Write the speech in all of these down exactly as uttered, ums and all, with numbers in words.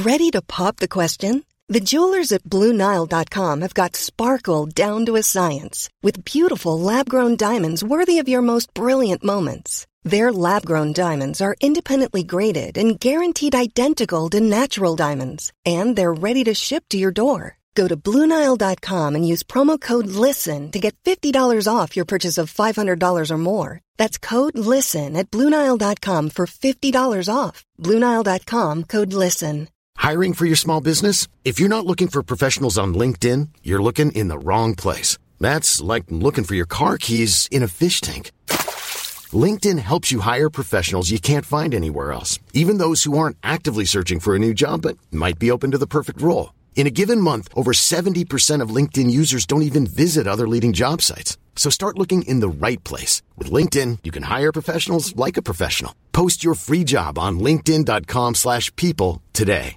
Ready to pop the question? The jewelers at Blue Nile dot com have got sparkle down to a science with beautiful lab-grown diamonds worthy of your most brilliant moments. Their lab-grown diamonds are independently graded and guaranteed identical to natural diamonds, and they're ready to ship to your door. Go to Blue Nile dot com and use promo code LISTEN to get fifty dollars off your purchase of five hundred dollars or more. That's code LISTEN at Blue Nile dot com for fifty dollars off. Blue Nile dot com, code LISTEN. Hiring for your small business? If you're not looking for professionals on LinkedIn, you're looking in the wrong place. That's like looking for your car keys in a fish tank. LinkedIn helps you hire professionals you can't find anywhere else, even those who aren't actively searching for a new job but might be open to the perfect role. In a given month, over seventy percent of LinkedIn users don't even visit other leading job sites. So start looking in the right place. With LinkedIn, you can hire professionals like a professional. Post your free job on linkedin dot com slash people today.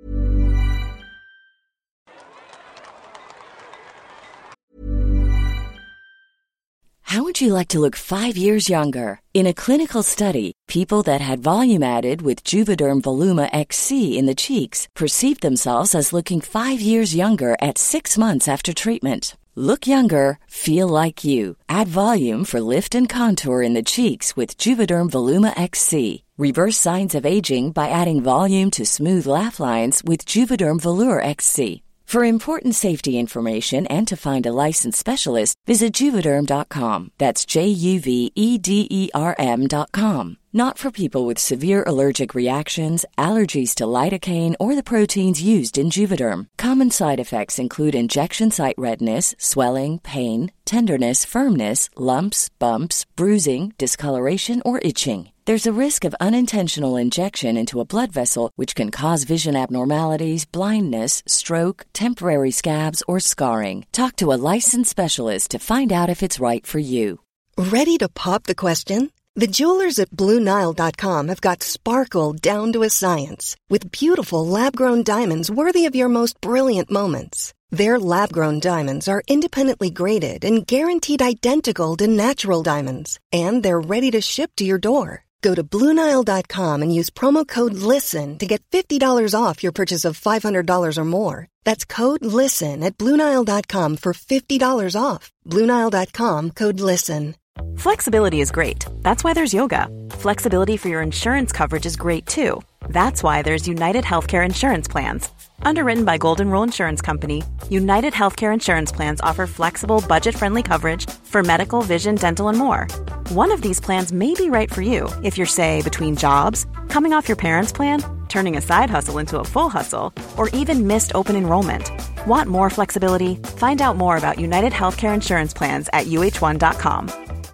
How would you like to look five years younger? In a clinical study, people that had volume added with Juvederm Voluma X C in the cheeks perceived themselves as looking five years younger at six months after treatment. Look younger, feel like you. Add volume for lift and contour in the cheeks with Juvederm Voluma X C. Reverse signs of aging by adding volume to smooth laugh lines with Juvederm Volure X C. For important safety information and to find a licensed specialist, visit Juvederm dot com. That's J U V E D E R M dot com. Not for people with severe allergic reactions, allergies to lidocaine, or the proteins used in Juvederm. Common side effects include injection site redness, swelling, pain, tenderness, firmness, lumps, bumps, bruising, discoloration, or itching. There's a risk of unintentional injection into a blood vessel, which can cause vision abnormalities, blindness, stroke, temporary scabs, or scarring. Talk to a licensed specialist to find out if it's right for you. Ready to pop the question? The jewelers at Blue Nile dot com have got sparkle down to a science with beautiful lab-grown diamonds worthy of your most brilliant moments. Their lab-grown diamonds are independently graded and guaranteed identical to natural diamonds, and they're ready to ship to your door. Go to Blue Nile dot com and use promo code LISTEN to get fifty dollars off your purchase of five hundred dollars or more. That's code LISTEN at Blue Nile dot com for fifty dollars off. Blue Nile dot com, code LISTEN. Flexibility is great. That's why there's yoga. Flexibility for your insurance coverage is great too. That's why there's United Healthcare Insurance Plans. Underwritten by Golden Rule Insurance Company, United Healthcare Insurance Plans offer flexible, budget-friendly coverage for medical, vision, dental, and more. One of these plans may be right for you if you're, say, between jobs, coming off your parents' plan, turning a side hustle into a full hustle, or even missed open enrollment. Want more flexibility? Find out more about United Healthcare Insurance Plans at U H one dot com.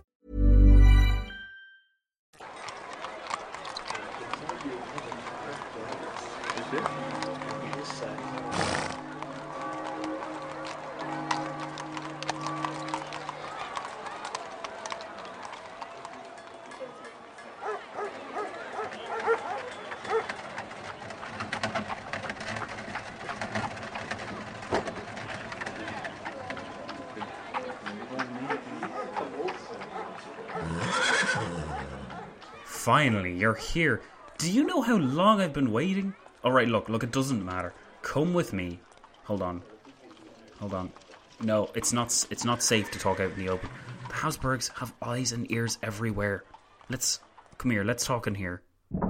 Finally, you're here. Do you know how long I've been waiting? Alright, look, look, it doesn't matter. Come with me. Hold on. Hold on. No, it's not it's not safe to talk out in the open. The Habsburgs have eyes and ears everywhere. Let's... Come here, let's talk in here.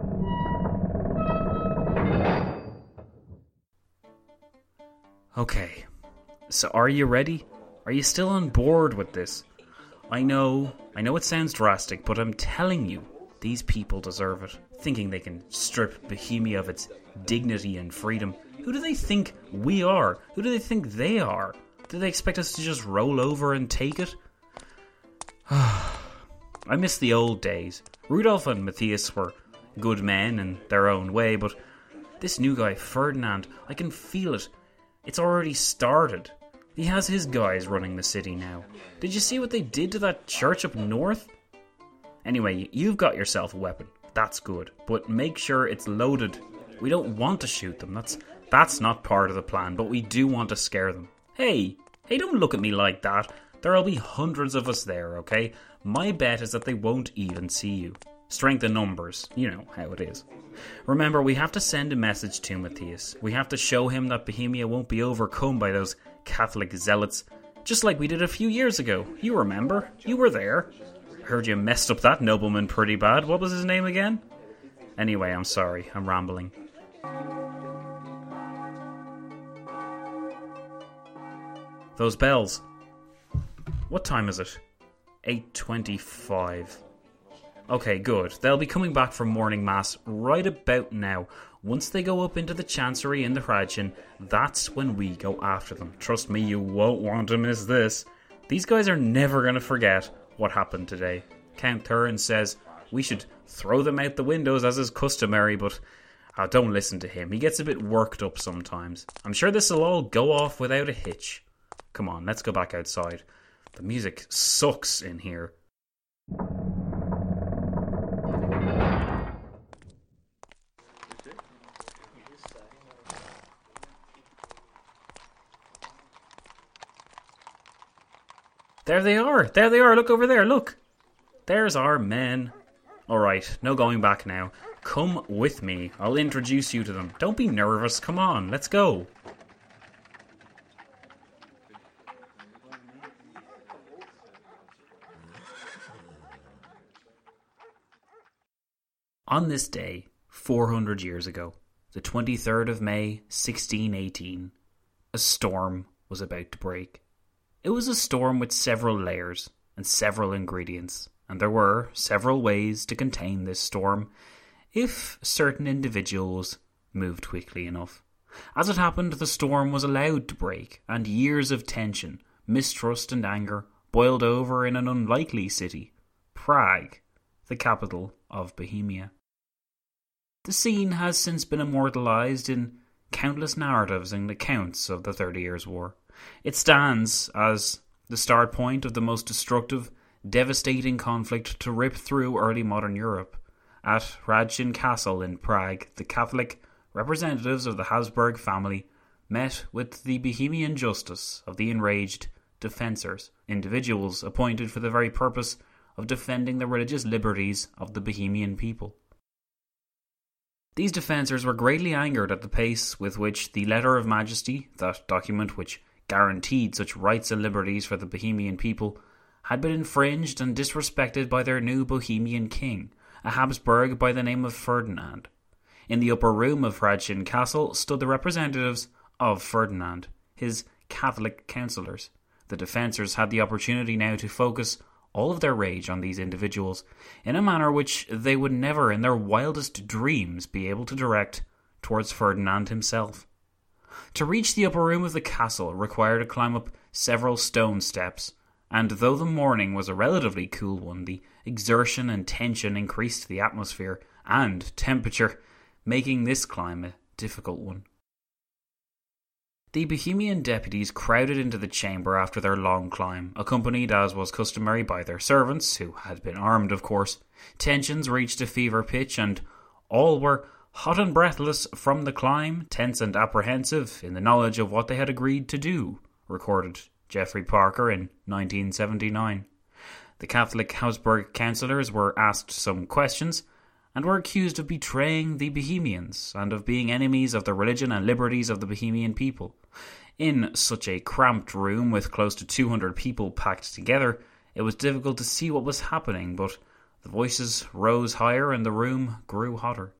Okay. So are you ready? Are you still on board with this? I know, I know it sounds drastic, but I'm telling you, these people deserve it. Thinking they can strip Bohemia of its dignity and freedom. Who do they think we are? Who do they think they are? Do they expect us to just roll over and take it? I miss the old days. Rudolph and Matthias were good men in their own way, but this new guy, Ferdinand, I can feel it. It's already started. He has his guys running the city now. Did you see what they did to that church up north? Anyway, you've got yourself a weapon. That's good. But make sure it's loaded. We don't want to shoot them. That's that's not part of the plan, but we do want to scare them. Hey, hey, don't look at me like that. There'll be hundreds of us there, okay? My bet is that they won't even see you. Strength in numbers, you know how it is. Remember, we have to send a message to Matthias. We have to show him that Bohemia won't be overcome by those Catholic zealots, just like we did a few years ago. You remember? You were there. Heard you messed up that nobleman pretty bad. What was his name again? Anyway, I'm sorry, I'm rambling. Those bells. What time is it? eight twenty-five. Okay, good. They'll be coming back from morning mass right about now. Once they go up into the chancery in the Hradschin, that's when we go after them. Trust me, you won't want to miss this. These guys are never going to forget what happened today. Count Thurin says we should throw them out the windows as is customary, but oh, don't listen to him. He gets a bit worked up sometimes. I'm sure this will all go off without a hitch. Come on, let's go back outside. The music sucks in here. There they are. There they are. Look over there. Look. There's our men. Alright, no going back now. Come with me. I'll introduce you to them. Don't be nervous. Come on, let's go. On this day, four hundred years ago, the twenty-third of May, sixteen eighteen, a storm was about to break. It was a storm with several layers and several ingredients, and there were several ways to contain this storm if certain individuals moved quickly enough. As it happened, the storm was allowed to break, and years of tension, mistrust and anger boiled over in an unlikely city, Prague, the capital of Bohemia. The scene has since been immortalized in countless narratives and accounts of the Thirty Years' War. It stands as the start point of the most destructive, devastating conflict to rip through early modern Europe. At Hradschin Castle in Prague, the Catholic representatives of the Habsburg family met with the Bohemian justice of the enraged defensors, individuals appointed for the very purpose of defending the religious liberties of the Bohemian people. These defensors were greatly angered at the pace with which the Letter of Majesty, that document which guaranteed such rights and liberties for the Bohemian people, had been infringed and disrespected by their new Bohemian king, a Habsburg by the name of Ferdinand. In the upper room of Hradschin Castle stood the representatives of Ferdinand, his Catholic councillors. The defensors had the opportunity now to focus all of their rage on these individuals in a manner which they would never in their wildest dreams be able to direct towards Ferdinand himself. To reach the upper room of the castle required to climb up several stone steps, and though the morning was a relatively cool one, the exertion and tension increased the atmosphere and temperature, making this climb a difficult one. The Bohemian deputies crowded into the chamber after their long climb, accompanied as was customary by their servants, who had been armed of course. Tensions reached a fever pitch, and all were hot and breathless from the climb, tense and apprehensive in the knowledge of what they had agreed to do, recorded Geoffrey Parker in nineteen seventy-nine. The Catholic Habsburg councillors were asked some questions, and were accused of betraying the Bohemians and of being enemies of the religion and liberties of the Bohemian people. In such a cramped room with close to two hundred people packed together, it was difficult to see what was happening, but the voices rose higher and the room grew hotter.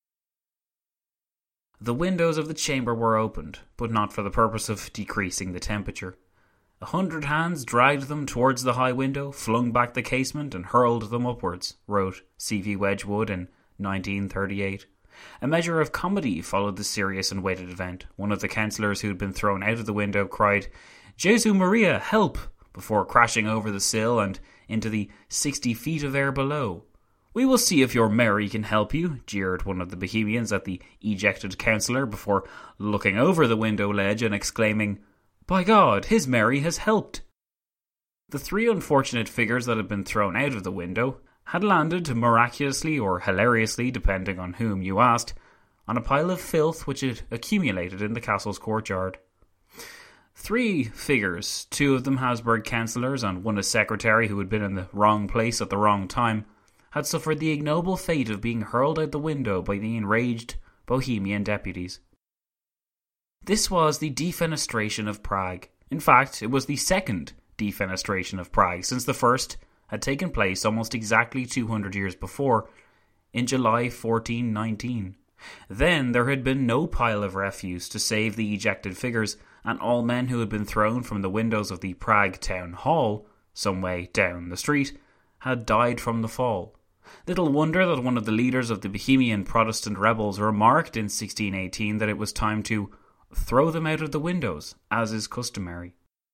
The windows of the chamber were opened, but not for the purpose of decreasing the temperature. A hundred hands dragged them towards the high window, flung back the casement and hurled them upwards, wrote C V Wedgwood in nineteen thirty-eight. A measure of comedy followed the serious and weighted event. One of the councillors who had been thrown out of the window cried, "Jesu Maria, help!" before crashing over the sill and into the sixty feet of air below. "We will see if your Mary can help you," jeered one of the Bohemians at the ejected councillor before looking over the window ledge and exclaiming, "By God, his Mary has helped." The three unfortunate figures that had been thrown out of the window had landed miraculously or hilariously, depending on whom you asked, on a pile of filth which had accumulated in the castle's courtyard. Three figures, two of them Habsburg councillors and one a secretary who had been in the wrong place at the wrong time, had suffered the ignoble fate of being hurled out the window by the enraged Bohemian deputies. This was the defenestration of Prague. In fact, it was the second defenestration of Prague, since the first had taken place almost exactly two hundred years before, in July fourteen nineteen. Then there had been no pile of refuse to save the ejected figures, and all men who had been thrown from the windows of the Prague town hall, some way down the street, had died from the fall. Little wonder that one of the leaders of the Bohemian Protestant rebels remarked in sixteen eighteen that it was time to throw them out of the windows, as is customary.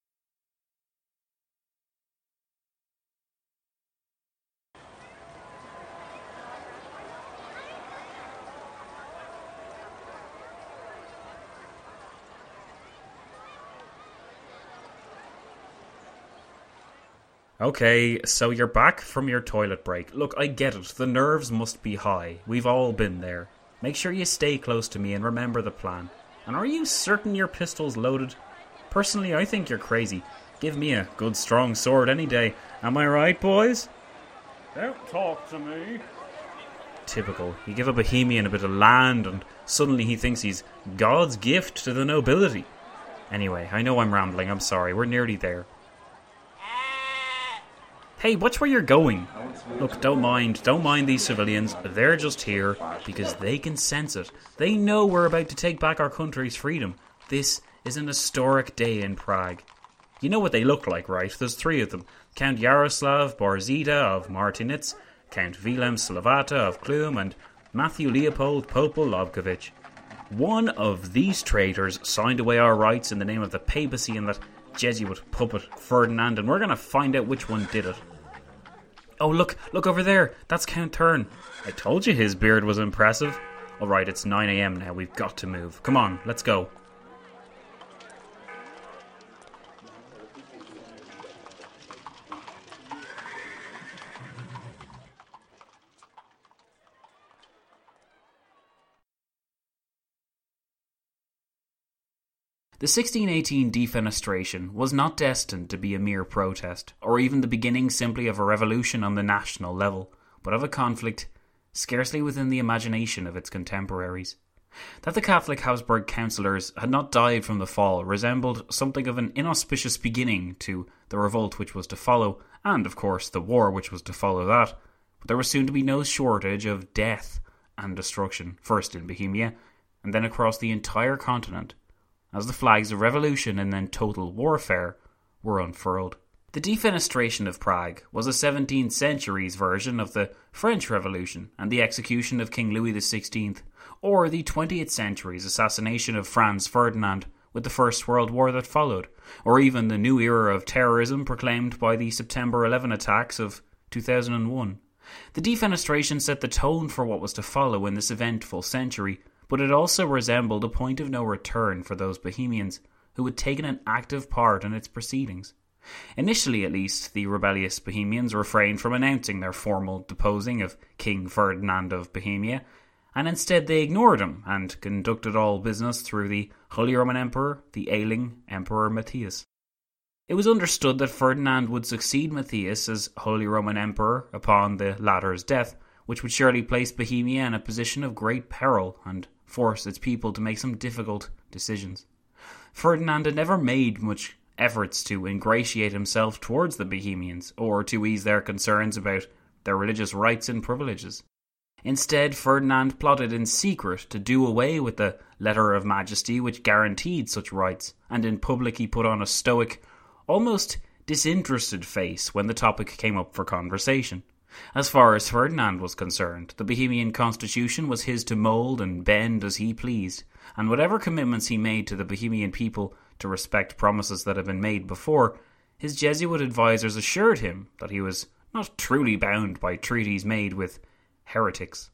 Okay, so you're back from your toilet break. Look, I get it. The nerves must be high. We've all been there. Make sure you stay close to me and remember the plan. And are you certain your pistol's loaded? Personally, I think you're crazy. Give me a good strong sword any day. Am I right, boys? Don't talk to me. Typical. You give a Bohemian a bit of land and suddenly he thinks he's God's gift to the nobility. Anyway, I know I'm rambling. I'm sorry. We're nearly there. Hey, watch where you're going. Look, don't mind. Don't mind these civilians. They're just here because they can sense it. They know we're about to take back our country's freedom. This is an historic day in Prague. You know what they look like, right? There's three of them. Count Yaroslav Borzida of Martinitz, Count Wilhelm Slavata of Clum, and Matthew Leopold Popel Lobkovich. One of these traitors signed away our rights in the name of the papacy and that Jesuit puppet Ferdinand, and we're going to find out which one did it. Oh, look, look over there. That's Count Thurn. I told you his beard was impressive. Alright, it's nine a.m. now. We've got to move. Come on, let's go. The sixteen eighteen defenestration was not destined to be a mere protest, or even the beginning simply of a revolution on the national level, but of a conflict scarcely within the imagination of its contemporaries. That the Catholic Habsburg councillors had not died from the fall resembled something of an inauspicious beginning to the revolt which was to follow, and of course the war which was to follow that, but there was soon to be no shortage of death and destruction, first in Bohemia, and then across the entire continent, as the flags of revolution and then total warfare were unfurled. The defenestration of Prague was a seventeenth century's version of the French Revolution and the execution of King Louis the sixteenth, or the twentieth century's assassination of Franz Ferdinand with the First World War that followed, or even the new era of terrorism proclaimed by the September eleventh attacks of two thousand one. The defenestration set the tone for what was to follow in this eventful century, but it also resembled a point of no return for those Bohemians who had taken an active part in its proceedings. Initially, at least, the rebellious Bohemians refrained from announcing their formal deposing of King Ferdinand of Bohemia, and instead they ignored him and conducted all business through the Holy Roman Emperor, the ailing Emperor Matthias. It was understood that Ferdinand would succeed Matthias as Holy Roman Emperor upon the latter's death, which would surely place Bohemia in a position of great peril and force its people to make some difficult decisions. Ferdinand had never made much efforts to ingratiate himself towards the Bohemians or to ease their concerns about their religious rights and privileges. Instead, Ferdinand plotted in secret to do away with the Letter of Majesty which guaranteed such rights, and in public he put on a stoic, almost disinterested face when the topic came up for conversation. As far as Ferdinand was concerned, the Bohemian constitution was his to mould and bend as he pleased, and whatever commitments he made to the Bohemian people to respect promises that had been made before, his Jesuit advisers assured him that he was not truly bound by treaties made with heretics.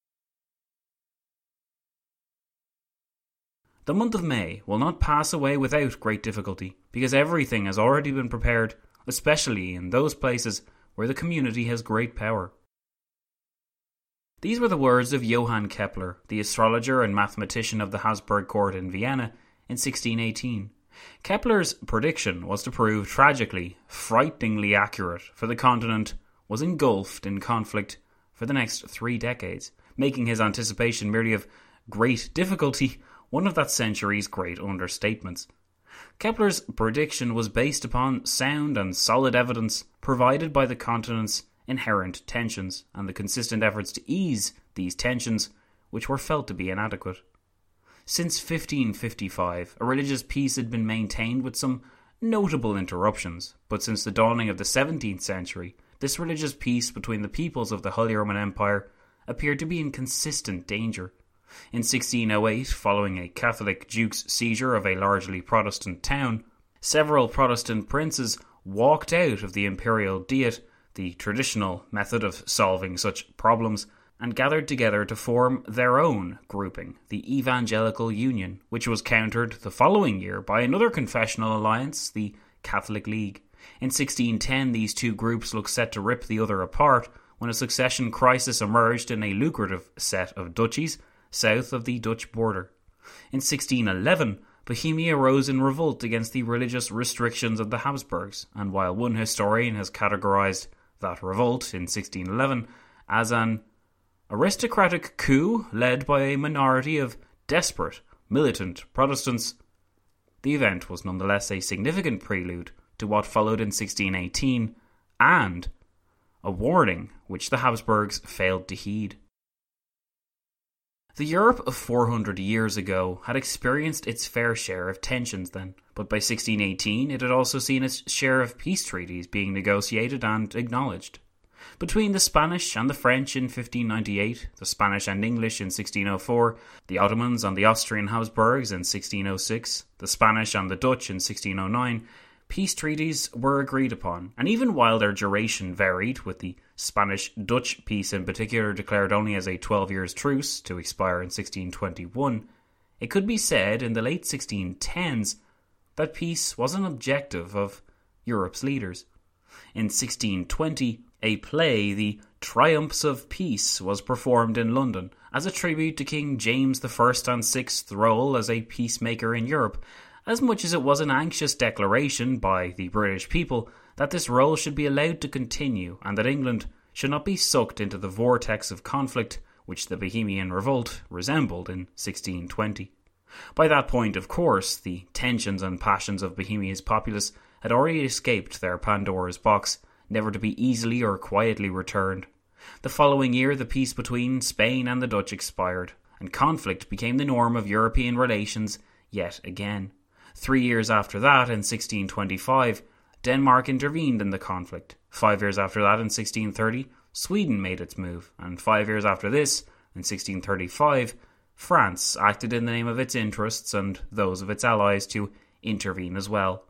The month of May will not pass away without great difficulty, because everything has already been prepared, especially in those places where the community has great power. These were the words of Johann Kepler, the astrologer and mathematician of the Habsburg court in Vienna in sixteen eighteen. Kepler's prediction was to prove tragically, frighteningly accurate, for the continent was engulfed in conflict for the next three decades, making his anticipation merely of great difficulty one of that century's great understatements. Kepler's prediction was based upon sound and solid evidence provided by the continent's inherent tensions and the consistent efforts to ease these tensions, which were felt to be inadequate. Since fifteen fifty-five, a religious peace had been maintained with some notable interruptions, but since the dawning of the seventeenth century, this religious peace between the peoples of the Holy Roman Empire appeared to be in consistent danger. In sixteen oh eight, following a Catholic duke's seizure of a largely Protestant town, several Protestant princes walked out of the imperial diet, the traditional method of solving such problems, and gathered together to form their own grouping, the Evangelical Union, which was countered the following year by another confessional alliance, the Catholic League. In sixteen ten, these two groups looked set to rip the other apart when a succession crisis emerged in a lucrative set of duchies south of the Dutch border. In sixteen eleven, Bohemia rose in revolt against the religious restrictions of the Habsburgs, and while one historian has categorized that revolt in sixteen eleven as an aristocratic coup led by a minority of desperate, militant Protestants, the event was nonetheless a significant prelude to what followed in sixteen eighteen, and a warning which the Habsburgs failed to heed. The Europe of four hundred years ago had experienced its fair share of tensions then, but by sixteen eighteen it had also seen its share of peace treaties being negotiated and acknowledged. Between the Spanish and the French in fifteen ninety-eight, the Spanish and English in sixteen oh four, the Ottomans and the Austrian Habsburgs in sixteen oh six, the Spanish and the Dutch in sixteen oh nine, peace treaties were agreed upon, and even while their duration varied, with the Spanish-Dutch peace in particular declared only as a twelve years truce to expire in sixteen twenty-one, it could be said in the late sixteen tens that peace was an objective of Europe's leaders. In sixteen twenty, a play, The Triumphs of Peace, was performed in London as a tribute to King James the First and Sixth's role as a peacemaker in Europe, as much as it was an anxious declaration by the British people that this role should be allowed to continue and that England should not be sucked into the vortex of conflict which the Bohemian Revolt resembled in sixteen twenty. By that point, of course, the tensions and passions of Bohemia's populace had already escaped their Pandora's box, never to be easily or quietly returned. The following year, the peace between Spain and the Dutch expired, and conflict became the norm of European relations yet again. Three years after that, in sixteen twenty-five, Denmark intervened in the conflict. Five years after that, in sixteen thirty, Sweden made its move, and five years after this, in sixteen thirty-five, France acted in the name of its interests and those of its allies to intervene as well.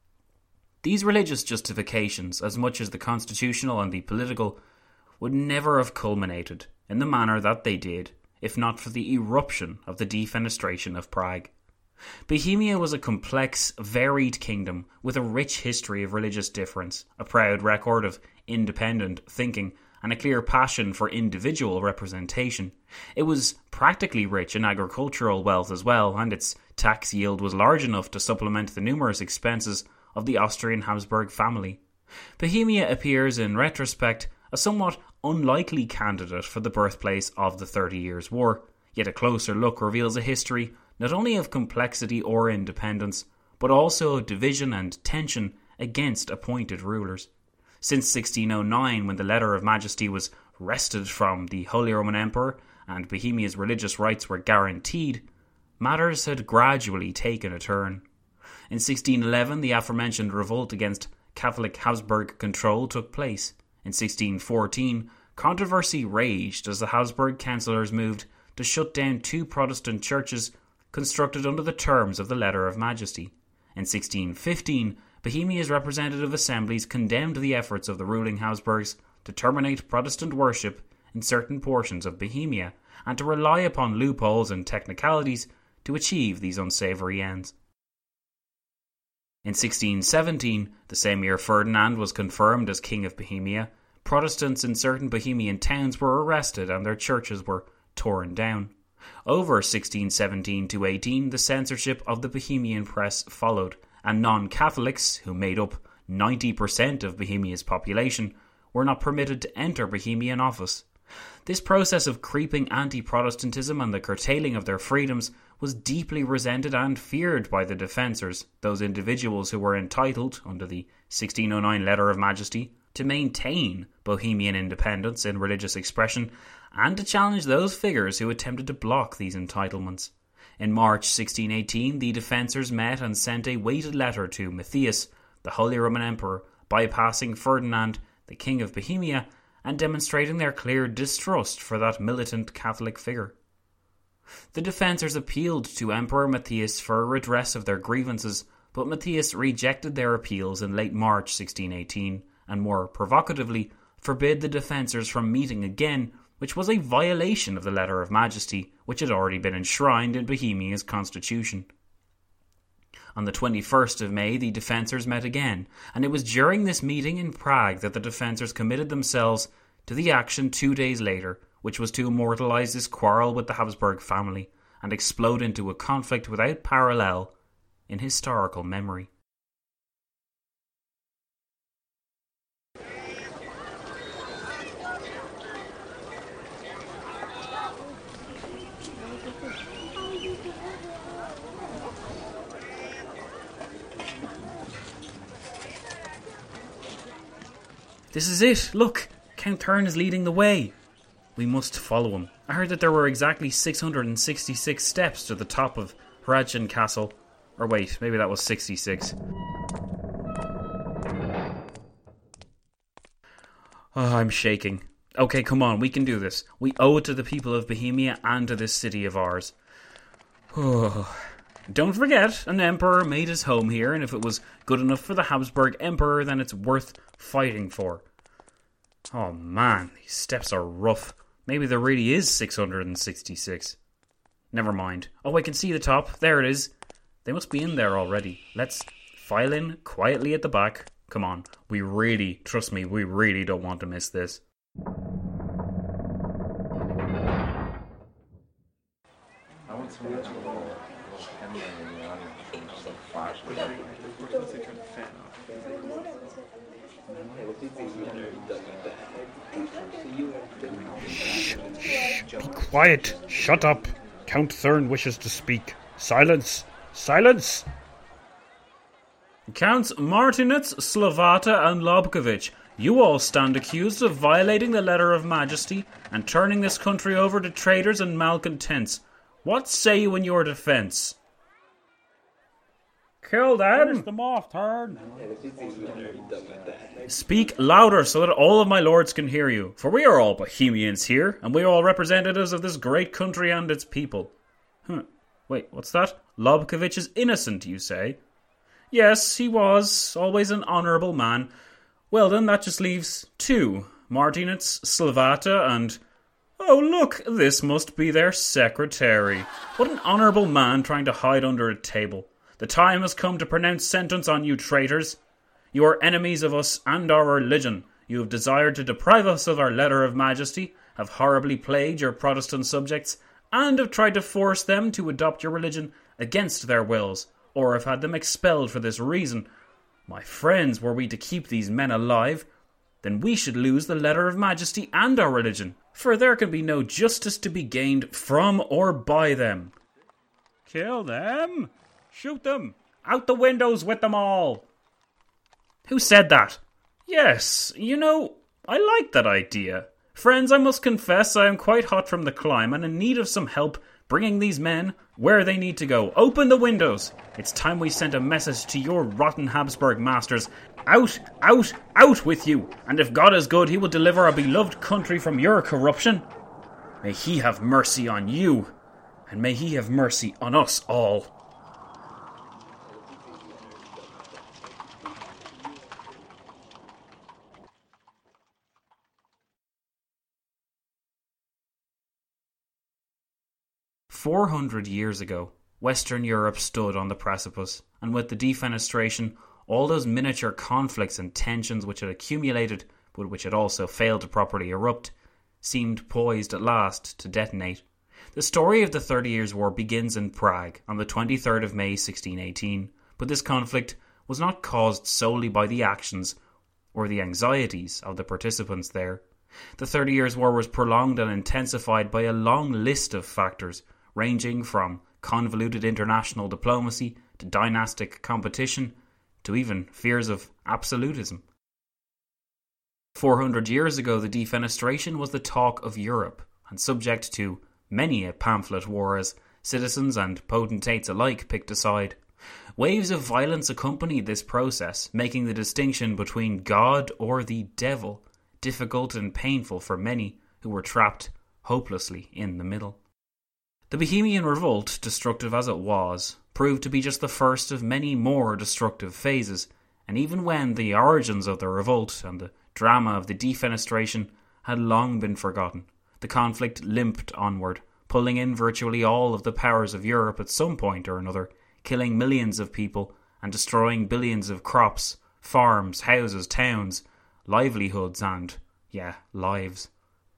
These religious justifications, as much as the constitutional and the political, would never have culminated in the manner that they did, if not for the eruption of the defenestration of Prague. Bohemia was a complex, varied kingdom with a rich history of religious difference, a proud record of independent thinking, and a clear passion for individual representation. It was practically rich in agricultural wealth as well, and its tax yield was large enough to supplement the numerous expenses of the Austrian Habsburg family. Bohemia appears, in retrospect, a somewhat unlikely candidate for the birthplace of the Thirty Years' War, yet a closer look reveals a history not only of complexity or independence, but also of division and tension against appointed rulers. Since sixteen oh nine, when the Letter of Majesty was wrested from the Holy Roman Emperor and Bohemia's religious rights were guaranteed, matters had gradually taken a turn. In sixteen eleven, the aforementioned revolt against Catholic Habsburg control took place. In sixteen fourteen, controversy raged as the Habsburg councillors moved to shut down two Protestant churches constructed under the terms of the Letter of Majesty. In sixteen fifteen, Bohemia's representative assemblies condemned the efforts of the ruling Habsburgs to terminate Protestant worship in certain portions of Bohemia and to rely upon loopholes and technicalities to achieve these unsavoury ends. In sixteen seventeen, the same year Ferdinand was confirmed as King of Bohemia, Protestants in certain Bohemian towns were arrested and their churches were torn down. Over sixteen seventeen to eighteen, the censorship of the Bohemian press followed, and non-Catholics, who made up ninety percent of Bohemia's population, were not permitted to enter Bohemian office. This process of creeping anti-Protestantism and the curtailing of their freedoms was deeply resented and feared by the defensors, those individuals who were entitled, under the sixteen oh nine Letter of Majesty, to maintain Bohemian independence in religious expression and to challenge those figures who attempted to block these entitlements. In March sixteen eighteen, the defensors met and sent a weighted letter to Matthias, the Holy Roman Emperor, bypassing Ferdinand, the King of Bohemia, and demonstrating their clear distrust for that militant Catholic figure. The defensors appealed to Emperor Matthias for a redress of their grievances, but Matthias rejected their appeals in late March sixteen eighteen, and more provocatively forbid the defensors from meeting again, which was a violation of the Letter of Majesty, which had already been enshrined in Bohemia's constitution. On the twenty-first of May, the defensors met again, and it was during this meeting in Prague that the defensors committed themselves to the action two days later, which was to immortalise this quarrel with the Habsburg family and explode into a conflict without parallel in historical memory. This is it, look! Count Thurn is leading the way. We must follow him. I heard that there were exactly six hundred sixty-six steps to the top of Hradčin Castle. Or wait, maybe that was sixty-six. Oh, I'm shaking. Okay, come on, we can do this. We owe it to the people of Bohemia and to this city of ours. Oh. Don't forget, an emperor made his home here, and if it was good enough for the Habsburg emperor, then it's worth fighting for. Oh man, these steps are rough. Maybe there really is six hundred sixty-six. Never mind. Oh, I can see the top. There it is. They must be in there already. Let's file in quietly at the back. Come on. We really, trust me, we really don't want to miss this. Shh, shh, be quiet. Shut up. Count Thurn wishes to speak. Silence. Silence. Counts Martinitz, Slavata and Lobkovich, you all stand accused of violating the Letter of Majesty and turning this country over to traitors and malcontents. What say you in your defence? Kill them! Finish them off, Thurn. Speak louder so that all of my lords can hear you, for we are all Bohemians here, and we are all representatives of this great country and its people. Huh. Wait, what's that? Lobkovich is innocent, you say? Yes, he was, always an honourable man. Well then, that just leaves two. Martinitz, Slavata, and... Oh look, this must be their secretary. What an honourable man trying to hide under a table. The time has come to pronounce sentence on you traitors. You are enemies of us and our religion. You have desired to deprive us of our Letter of Majesty, have horribly plagued your Protestant subjects, and have tried to force them to adopt your religion against their wills, or have had them expelled for this reason. My friends, were we to keep these men alive, then we should lose the Letter of Majesty and our religion, for there can be no justice to be gained from or by them. Kill them. Shoot them. Out the windows with them all. Who said that? Yes, you know, I like that idea. Friends, I must confess I am quite hot from the climb and in need of some help bringing these men where they need to go. Open the windows. It's time we sent a message to your rotten Habsburg masters. Out, out, out with you. And if God is good, he will deliver our beloved country from your corruption. May he have mercy on you, and may he have mercy on us all. Four hundred years ago, Western Europe stood on the precipice, and with the defenestration, all those miniature conflicts and tensions which had accumulated, but which had also failed to properly erupt, seemed poised at last to detonate. The story of the Thirty Years' War begins in Prague on the twenty-third of May sixteen eighteen, but this conflict was not caused solely by the actions or the anxieties of the participants there. The Thirty Years' War was prolonged and intensified by a long list of factors, ranging from convoluted international diplomacy to dynastic competition to even fears of absolutism. Four hundred years ago, the defenestration was the talk of Europe, and subject to many a pamphlet war as citizens and potentates alike picked a side. Waves of violence accompanied this process, making the distinction between God or the devil difficult and painful for many who were trapped hopelessly in the middle. The Bohemian Revolt, destructive as it was, proved to be just the first of many more destructive phases, and even when the origins of the revolt and the drama of the defenestration had long been forgotten, the conflict limped onward, pulling in virtually all of the powers of Europe at some point or another, killing millions of people and destroying billions of crops, farms, houses, towns, livelihoods and, yeah, lives.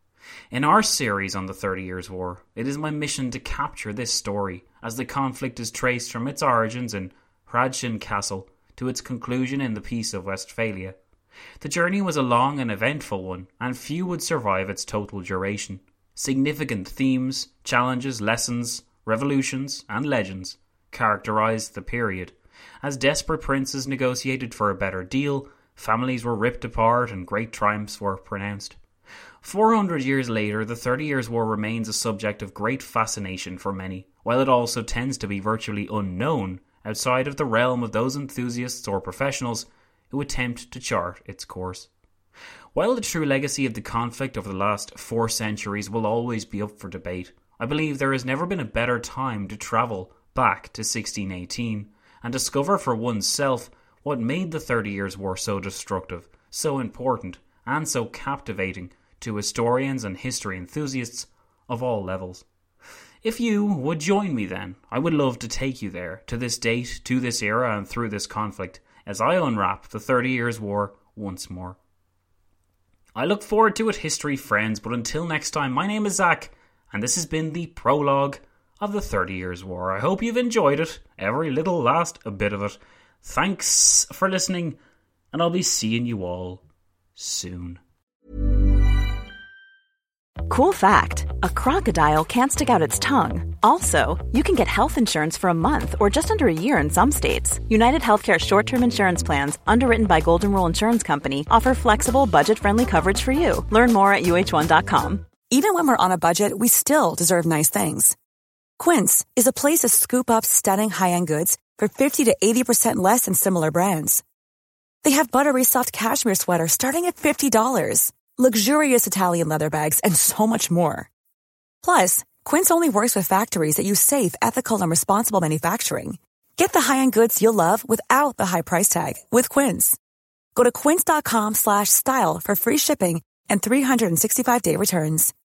In our series on the Thirty Years' War, it is my mission to capture this story as the conflict is traced from its origins in Hradčin Castle to its conclusion in the Peace of Westphalia. The journey was a long and eventful one, and few would survive its total duration. Significant themes, challenges, lessons, revolutions, and legends characterised the period. As desperate princes negotiated for a better deal, families were ripped apart and great triumphs were pronounced. Four hundred years later, the Thirty Years' War remains a subject of great fascination for many, while it also tends to be virtually unknown outside of the realm of those enthusiasts or professionals who attempt to chart its course. While the true legacy of the conflict over the last four centuries will always be up for debate, I believe there has never been a better time to travel back to sixteen eighteen and discover for oneself what made the Thirty Years' War so destructive, so important, and so captivating to historians and history enthusiasts of all levels. If you would join me then, I would love to take you there, to this date, to this era, and through this conflict, as I unwrap the Thirty Years' War once more. I look forward to it, history friends, but until next time, my name is Zach, and this has been the prologue of the Thirty Years' War. I hope you've enjoyed it, every little last bit of it. Thanks for listening, and I'll be seeing you all soon. Cool fact, a crocodile can't stick out its tongue. Also, you can get health insurance for a month or just under a year in some states. United Healthcare short-term insurance plans, underwritten by Golden Rule Insurance Company, offer flexible, budget-friendly coverage for you. Learn more at U H one dot com. Even when we're on a budget, we still deserve nice things. Quince is a place to scoop up stunning high-end goods for fifty to eighty percent less than similar brands. They have buttery soft cashmere sweaters starting at fifty dollars, luxurious Italian leather bags, and so much more. Plus, Quince only works with factories that use safe, ethical, and responsible manufacturing. Get the high-end goods you'll love without the high price tag with Quince. Go to quince dot com slash style for free shipping and three sixty-five day returns.